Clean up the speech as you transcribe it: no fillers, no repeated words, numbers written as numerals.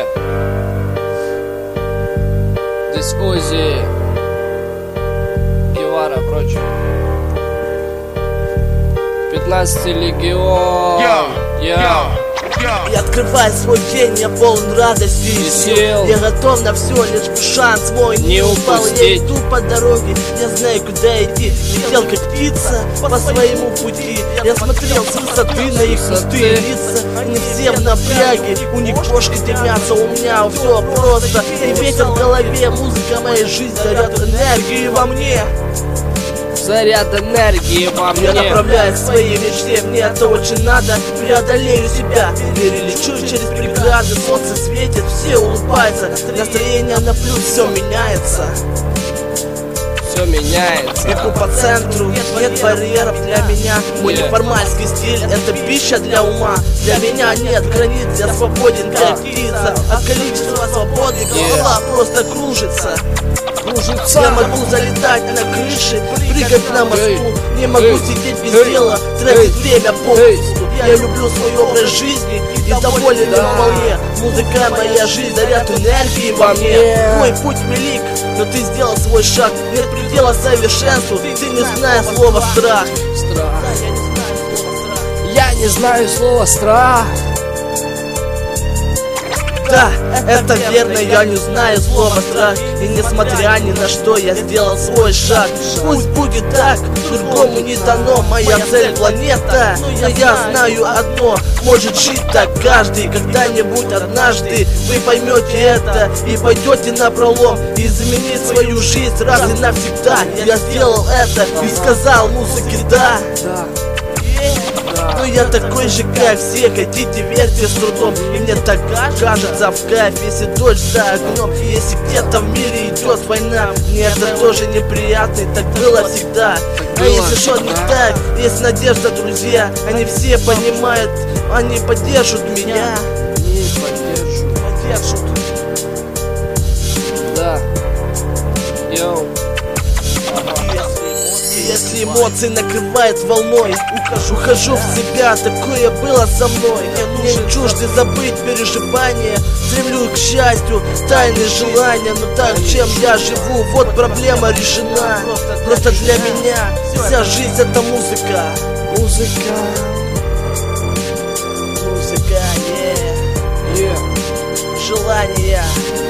Yeah. Здесь Ози, Гевара, прочее. 15-й легион. И открывая свой день, я полон радости и сил. Я готов на все, лишь бы шанс мой не упал. Я иду по дороге, я знаю, куда идти. Летел как птица по своему пути. Я смотрел с высоты на их пустые лица. Они все в напряге, у них кошки дымятся, у меня все просто. И ветер в голове, музыка моей жизни, заряд энергии во мне. Заряд энергии во мне. Я направляюсь к своей мечте, мне это очень надо. Преодолею себя, перелечу через преграды. Солнце светит, все улыбаются. Настроение на плюс, все меняется. Все меняется. Бегу по центру, нет барьеров для меня. Мой неформальский стиль, это пища для ума. Для меня нет границ, я свободен как птица. От количества свободы голова просто кружится. Я могу залетать на крыши, прыгать на мосту. Не могу сидеть без дела, тратить время полностью. Я люблю свой образ жизни и доволен им вполне. Музыка моя жизнь, заряд энергии во мне. Мой путь велик, но ты сделал свой шаг. Нет предела совершенству, ты не знаешь слова страх. Я не знаю слова страх. Да, это верно, я не знаю слова страх. И несмотря ни на что, я сделал свой шаг. Пусть будет так, другому не дано. Моя цель планета, но я знаю одно: может жить так каждый. Когда-нибудь однажды вы поймете это и пойдете напролом, и изменить свою жизнь раз и навсегда. Я сделал это и сказал музыке да. Но я такой же, как все, хотите верьте с трудом. И мне так кажется в кайф, если дождь за окном. Если где-то в мире идет война, мне это тоже неприятно, и так было всегда. А если что не так, есть надежда, друзья. Они все понимают, они поддержат меня. Не поддержат. Да. Йоу. Если эмоции накрывает волной, ухожу в себя, такое было со мной. Мне чужды забыть переживания, стремлю к счастью, тайные желания. Но так, чем я живу, вот проблема решена. Просто для меня вся жизнь это музыка. Музыка, yeah. Желания.